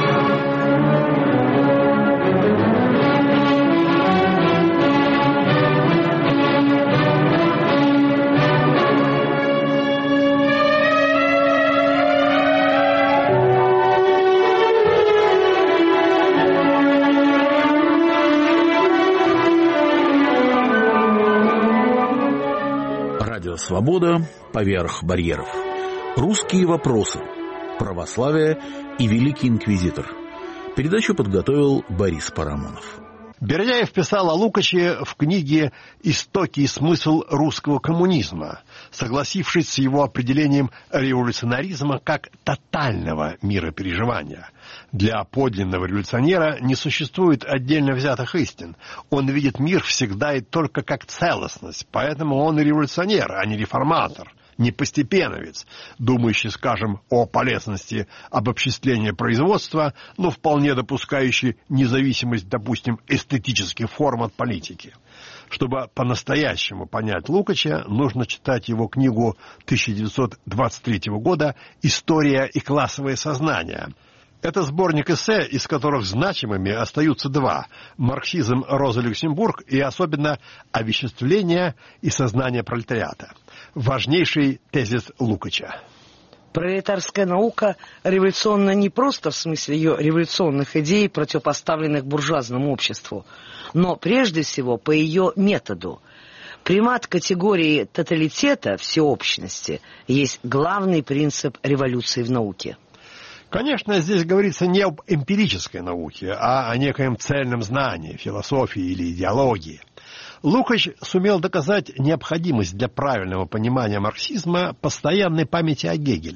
Свобода поверх барьеров. Русские вопросы. Православие и Великий Инквизитор. Передачу подготовил Борис Парамонов. Бердяев писал о Лукаче в книге «Истоки и смысл русского коммунизма», согласившись с его определением революционаризма как тотального миропереживания. Для подлинного революционера не существует отдельно взятых истин. Он видит мир всегда и только как целостность, поэтому он и революционер, а не реформатор. Не постепеновец, думающий, скажем, о полезности обобществления производства, но вполне допускающий независимость, допустим, эстетических форм от политики. Чтобы по-настоящему понять Лукача, нужно читать его книгу 1923 года «История и классовое сознание». Это сборник эссе, из которых значимыми остаются два – «Марксизм Роза Люксембург» и особенно «Овеществление и сознание пролетариата». Важнейший тезис Лукача. Пролетарская наука революционна не просто в смысле ее революционных идей, противопоставленных буржуазному обществу, но прежде всего по ее методу. Примат категории тоталитета, всеобщности, есть главный принцип революции в науке. Конечно, здесь говорится не об эмпирической науке, а о некоем цельном знании, философии или идеологии. Лукач сумел доказать необходимость для правильного понимания марксизма постоянной памяти о Гегеле.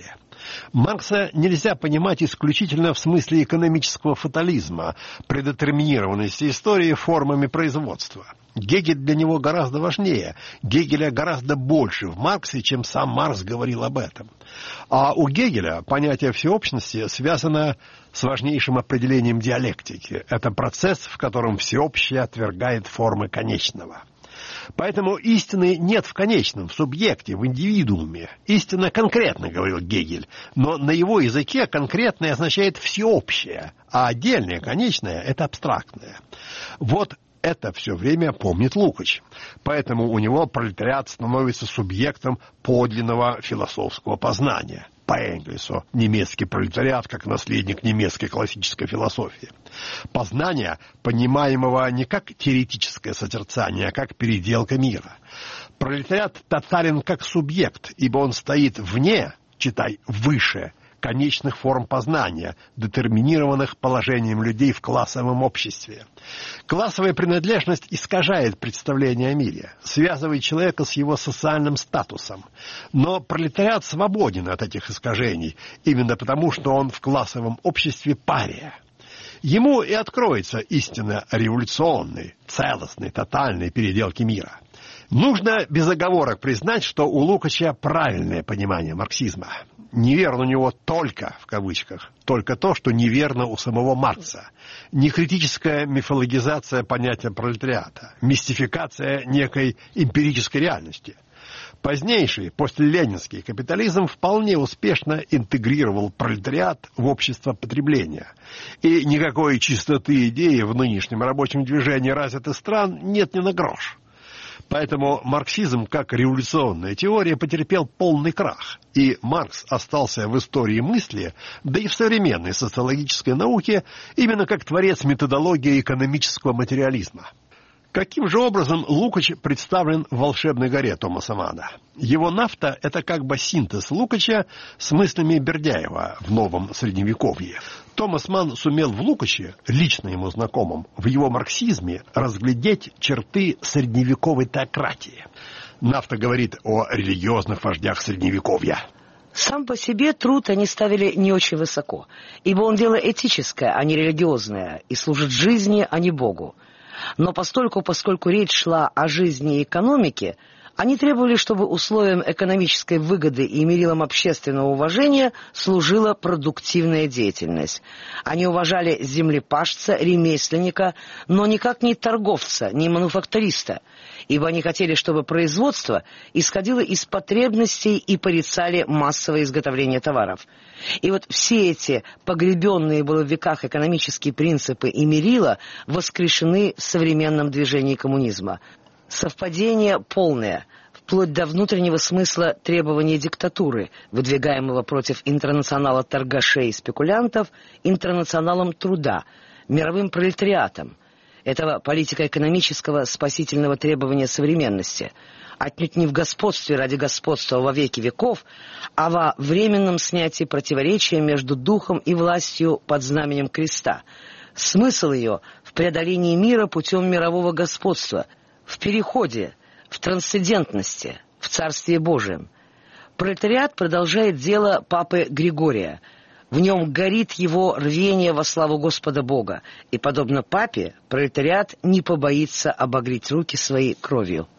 Маркса нельзя понимать исключительно в смысле экономического фатализма, предетерминированности истории формами производства. Гегель для него гораздо важнее, Гегеля гораздо больше в Марксе, чем сам Маркс говорил об этом. А у Гегеля понятие всеобщности связано с важнейшим определением диалектики. Это процесс, в котором всеобщее отвергает формы конечного. Поэтому истины нет в конечном, в субъекте, в индивидууме. Истина конкретно, говорил Гегель, но на его языке конкретное означает всеобщее, а отдельное, конечное – это абстрактное. Вот это все время помнит Лукач. Поэтому у него пролетариат становится субъектом подлинного философского познания. По Энгельсу немецкий пролетариат как наследник немецкой классической философии. Познание, понимаемого не как теоретическое созерцание, а как переделка мира. Пролетариат тотален как субъект, ибо он стоит вне, читай, выше конечных форм познания, детерминированных положением людей в классовом обществе. Классовая принадлежность искажает представление о мире, связывает человека с его социальным статусом. Но пролетариат свободен от этих искажений, именно потому, что он в классовом обществе пария. Ему и откроется истина революционной, целостной, тотальной переделки мира. Нужно без оговорок признать, что у Лукача правильное понимание марксизма. Неверно у него только, в кавычках, только то, что неверно у самого Маркса. Не критическая мифологизация понятия пролетариата, мистификация некой эмпирической реальности. Позднейший, послеленинский капитализм вполне успешно интегрировал пролетариат в общество потребления. И никакой чистоты идеи в нынешнем рабочем движении развитых стран нет ни на грош. Поэтому марксизм, как революционная теория, потерпел полный крах, и Маркс остался в истории мысли, да и в современной социологической науке, именно как творец методологии экономического материализма. Каким же образом Лукач представлен в «Волшебной горе» Томаса Манна? Его «Нафта» — это как бы синтез Лукача с мыслями Бердяева в новом Средневековье. Томас Манн сумел в Лукаче, лично ему знакомым, в его марксизме разглядеть черты средневековой теократии. «Нафта» говорит о религиозных вождях Средневековья. Сам по себе труд они ставили не очень высоко, ибо он дело этическое, а не религиозное, и служит жизни, а не Богу. Но поскольку речь шла о жизни и экономике, они требовали, чтобы условием экономической выгоды и мерилом общественного уважения служила продуктивная деятельность. Они уважали землепашца, ремесленника, но никак не торговца, не мануфакториста, ибо они хотели, чтобы производство исходило из потребностей и порицали массовое изготовление товаров. И вот все эти погребенные было в веках экономические принципы и мерила воскрешены в современном движении коммунизма. Совпадение полное, вплоть до внутреннего смысла требования диктатуры, выдвигаемого против интернационала торгашей и спекулянтов, интернационалом труда, мировым пролетариатом, этого политико-экономического спасительного требования современности, отнюдь не в господстве ради господства во веки веков, а во временном снятии противоречия между духом и властью под знаменем креста. Смысл ее в преодолении мира путем мирового господства, в переходе, в трансцендентности, в Царстве Божием. Пролетариат продолжает дело папы Григория. В нем горит его рвение во славу Господа Бога, и, подобно папе, пролетариат не побоится обогреть руки свои кровью.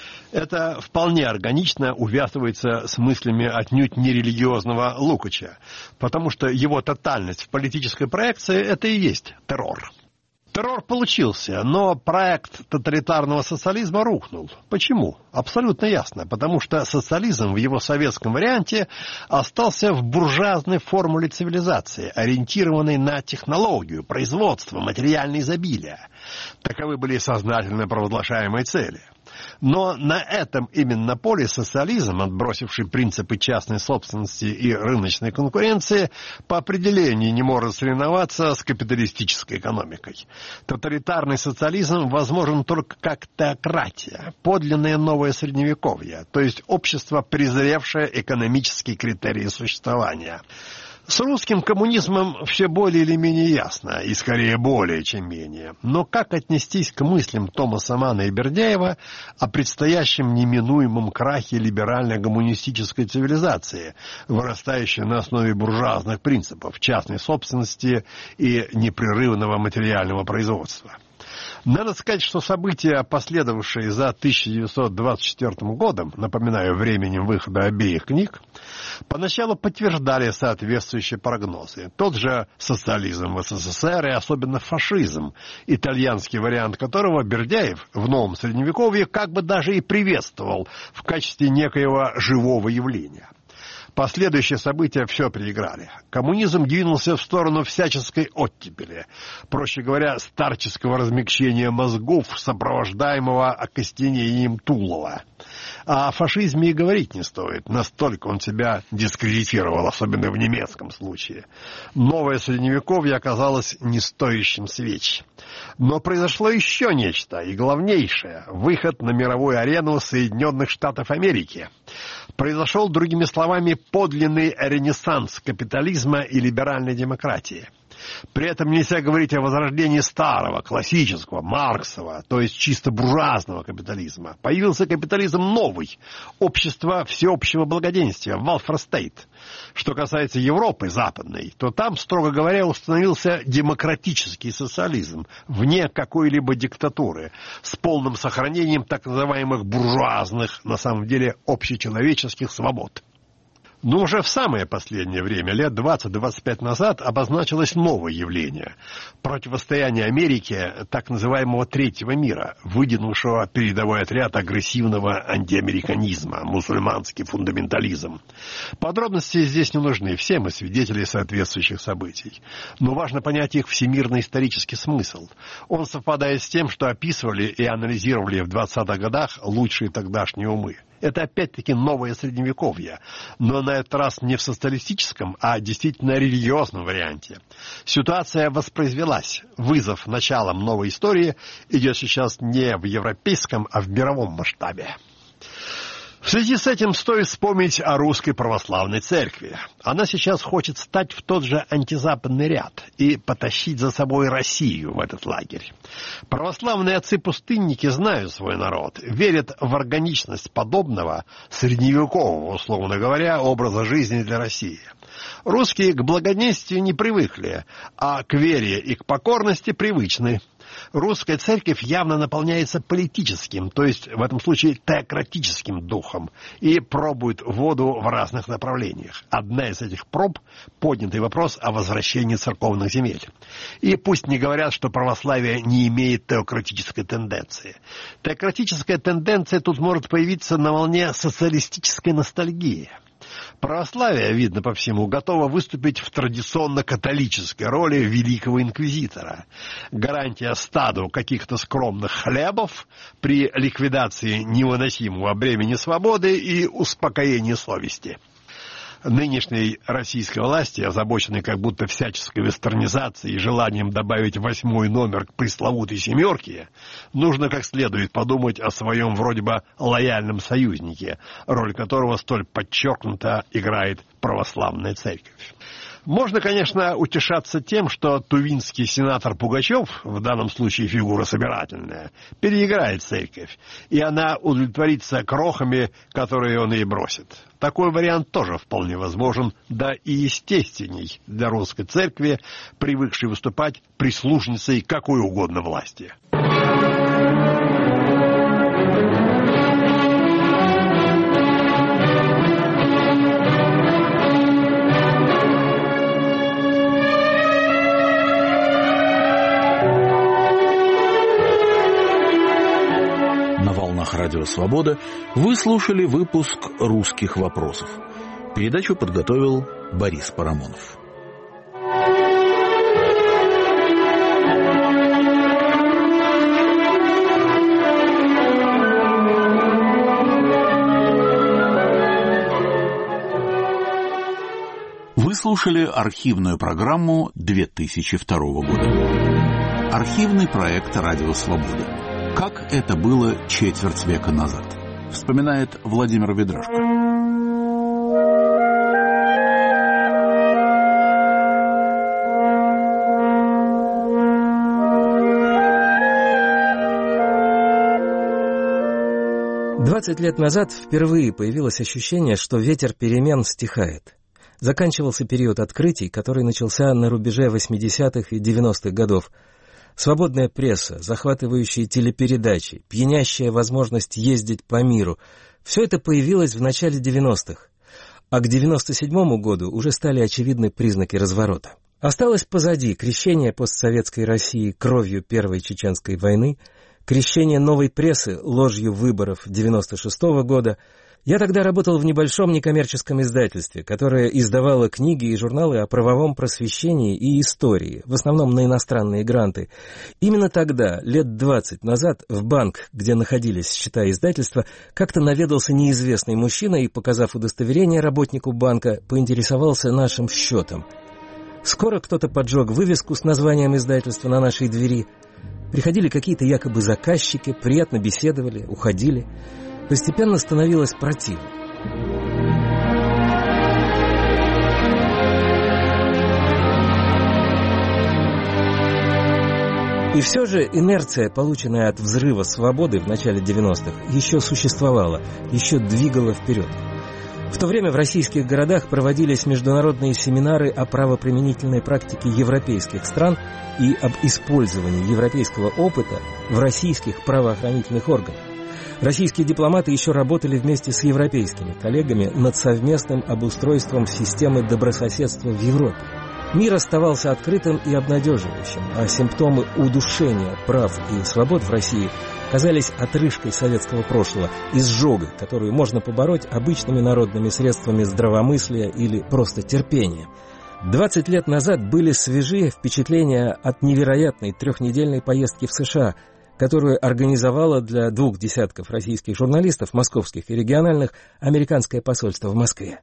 Это вполне органично увязывается с мыслями отнюдь нерелигиозного Лукача, потому что его тотальность в политической проекции – это и есть террор. Террор получился, но проект тоталитарного социализма рухнул. Почему? Абсолютно ясно. Потому что социализм в его советском варианте остался в буржуазной формуле цивилизации, ориентированной на технологию, производство, материальное изобилие. Таковы были сознательно провозглашаемые цели. Но на этом именно поле социализм, отбросивший принципы частной собственности и рыночной конкуренции, по определению не может соревноваться с капиталистической экономикой. Тоталитарный социализм возможен только как теократия, подлинное новое средневековье, то есть общество, презревшее экономические критерии существования. С русским коммунизмом все более или менее ясно, и скорее более, чем менее. Но как отнестись к мыслям Томаса Манна и Бердяева о предстоящем неминуемом крахе либерально-гуманистической цивилизации, вырастающей на основе буржуазных принципов, частной собственности и непрерывного материального производства? Надо сказать, что события, последовавшие за 1924 годом, напоминаю, временем выхода обеих книг, поначалу подтверждали соответствующие прогнозы. Тот же социализм в СССР и особенно фашизм, итальянский вариант которого Бердяев в новом Средневековье как бы даже и приветствовал в качестве некоего живого явления. Последующие события все переиграли. Коммунизм двинулся в сторону всяческой оттепели, проще говоря, старческого размягчения мозгов, сопровождаемого окостенением тулова. А о фашизме и говорить не стоит, настолько он себя дискредитировал, особенно в немецком случае. Новое Средневековье оказалось не стоящим свеч. Но произошло еще нечто, и главнейшее – выход на мировую арену Соединенных Штатов Америки. Произошел, другими словами, подлинный ренессанс капитализма и либеральной демократии. При этом нельзя говорить о возрождении старого, классического, марксового, то есть чисто буржуазного капитализма. Появился капитализм новый, общество всеобщего благоденствия, welfare state. Что касается Европы западной, то там, строго говоря, установился демократический социализм, вне какой-либо диктатуры, с полным сохранением так называемых буржуазных, на самом деле, общечеловеческих свобод. Но уже в самое последнее время, лет 20-25 назад, обозначилось новое явление – противостояние Америки так называемого третьего мира, выдвинувшего передовой отряд агрессивного антиамериканизма, мусульманский фундаментализм. Подробности здесь не нужны, все мы свидетели соответствующих событий. Но важно понять их всемирно-исторический смысл. Он совпадает с тем, что описывали и анализировали в 20-х годах лучшие тогдашние умы. Это опять-таки новое Средневековье, но на этот раз не в социалистическом, а действительно религиозном варианте. Ситуация воспроизвелась. Вызов началом новой истории идет сейчас не в европейском, а в мировом масштабе. В связи с этим стоит вспомнить о Русской Православной Церкви. Она сейчас хочет стать в тот же антизападный ряд и потащить за собой Россию в этот лагерь. Православные отцы-пустынники знают свой народ, верят в органичность подобного средневекового, условно говоря, образа жизни для России. Русские к благоденствию не привыкли, а к вере и к покорности привычны. Русская церковь явно наполняется политическим, то есть в этом случае теократическим духом, и пробует воду в разных направлениях. Одна из этих проб – поднятый вопрос о возвращении церковных земель. И пусть не говорят, что православие не имеет теократической тенденции. Теократическая тенденция тут может появиться на волне социалистической ностальгии. Православие, видно по всему, готово выступить в традиционно-католической роли великого инквизитора. Гарантия стаду каких-то скромных хлебов при ликвидации невыносимого бремени свободы и успокоении совести. Нынешней российской власти, озабоченной как будто всяческой вестернизацией и желанием добавить 8-й номер к пресловутой «семерке», нужно как следует подумать о своем вроде бы лояльном союзнике, роль которого столь подчеркнуто играет православная церковь. Можно, конечно, утешаться тем, что тувинский сенатор Пугачев, в данном случае фигура собирательная, переиграет церковь, и она удовлетворится крохами, которые он ей бросит. Такой вариант тоже вполне возможен, да и естественней для русской церкви, привыкшей выступать прислужницей какой угодно власти. Радио «Свобода» вы слушали выпуск «Русских вопросов». Передачу подготовил Борис Парамонов. Вы слушали архивную программу 2002 года. Архивный проект «Радио «Свобода». Как это было четверть века назад, вспоминает Владимир Ведрашко. 20 лет назад впервые появилось ощущение, что ветер перемен стихает. Заканчивался период открытий, который начался на рубеже 80-х и 90-х годов. Свободная пресса, захватывающие телепередачи, пьянящая возможность ездить по миру — все это появилось в начале 90-х. А к 97-му году уже стали очевидны признаки разворота. Осталось позади крещение постсоветской России кровью Первой Чеченской войны, крещение новой прессы ложью выборов 96-го года. Я тогда работал в небольшом некоммерческом издательстве, которое издавало книги и журналы о правовом просвещении и истории, в основном на иностранные гранты. Именно тогда, лет 20 назад, в банк, где находились счета издательства, как-то наведался неизвестный мужчина и, показав удостоверение работнику банка, поинтересовался нашим счетом. Скоро кто-то поджег вывеску с названием издательства на нашей двери. Приходили какие-то якобы заказчики, приятно беседовали, уходили. Постепенно становилось противно. И все же инерция, полученная от взрыва свободы в начале 90-х, еще существовала, еще двигала вперед. В то время в российских городах проводились международные семинары о правоприменительной практике европейских стран и об использовании европейского опыта в российских правоохранительных органах. Российские дипломаты еще работали вместе с европейскими коллегами над совместным обустройством системы добрососедства в Европе. Мир оставался открытым и обнадеживающим, а симптомы удушения прав и свобод в России казались отрыжкой советского прошлого, изжогой, которую можно побороть обычными народными средствами здравомыслия или просто терпения. 20 лет назад были свежие впечатления от невероятной трехнедельной поездки в США, которую организовало для 2 десятков российских журналистов, московских и региональных, американское посольство в Москве.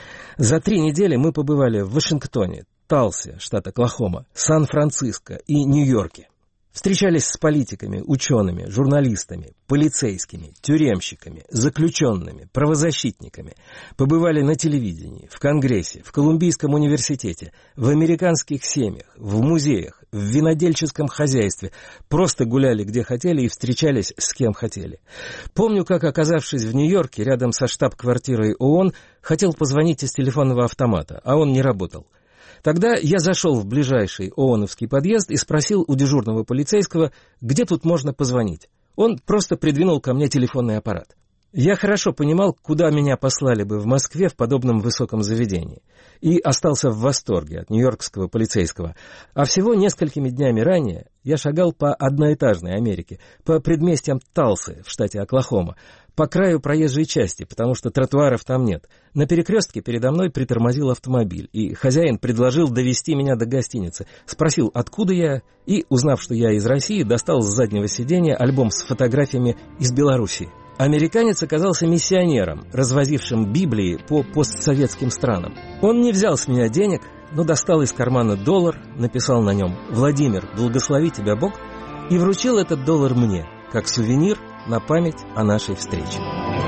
За 3 недели мы побывали в Вашингтоне, Талсе, штат Оклахома, Сан-Франциско и Нью-Йорке. Встречались с политиками, учеными, журналистами, полицейскими, тюремщиками, заключенными, правозащитниками. Побывали на телевидении, в Конгрессе, в Колумбийском университете, в американских семьях, в музеях, в винодельческом хозяйстве. Просто гуляли где хотели и встречались с кем хотели. Помню, как, оказавшись в Нью-Йорке, рядом со штаб-квартирой ООН, хотел позвонить из телефонного автомата, а он не работал. Тогда я зашел в ближайший ООНовский подъезд и спросил у дежурного полицейского, где тут можно позвонить. Он просто придвинул ко мне телефонный аппарат. Я хорошо понимал, куда меня послали бы в Москве в подобном высоком заведении. И остался в восторге от нью-йоркского полицейского. А всего несколькими днями ранее я шагал по одноэтажной Америке, по предместьям Талсы в штате Оклахома, по краю проезжей части, потому что тротуаров там нет. На перекрестке передо мной притормозил автомобиль, и хозяин предложил довезти меня до гостиницы. Спросил, откуда я, и, узнав, что я из России, достал с заднего сиденья альбом с фотографиями из Белоруссии. Американец оказался миссионером, развозившим Библии по постсоветским странам. Он не взял с меня денег, но достал из кармана $, написал на нем «Владимир, благослови тебя Бог», и вручил этот $, мне, как сувенир на память о нашей встрече.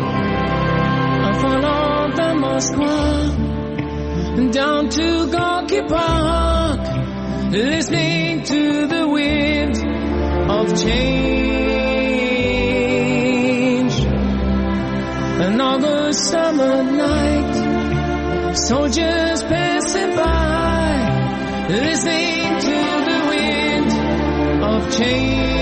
Down to Gorky Park, listening to the wind of change. An August summer night, soldiers passing by, listening to the wind of change.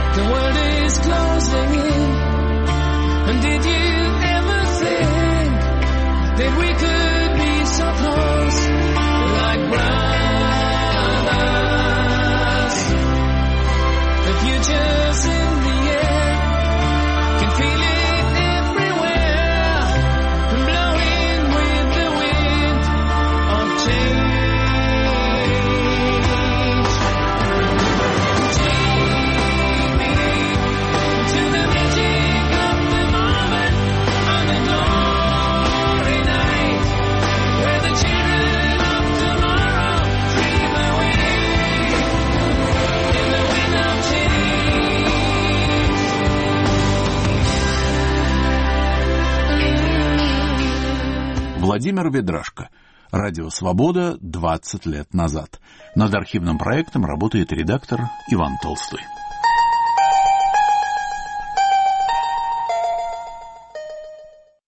Did you ever think Владимир Ведрашко. Радио «Свобода» 20 лет назад. Над архивным проектом работает редактор Иван Толстой.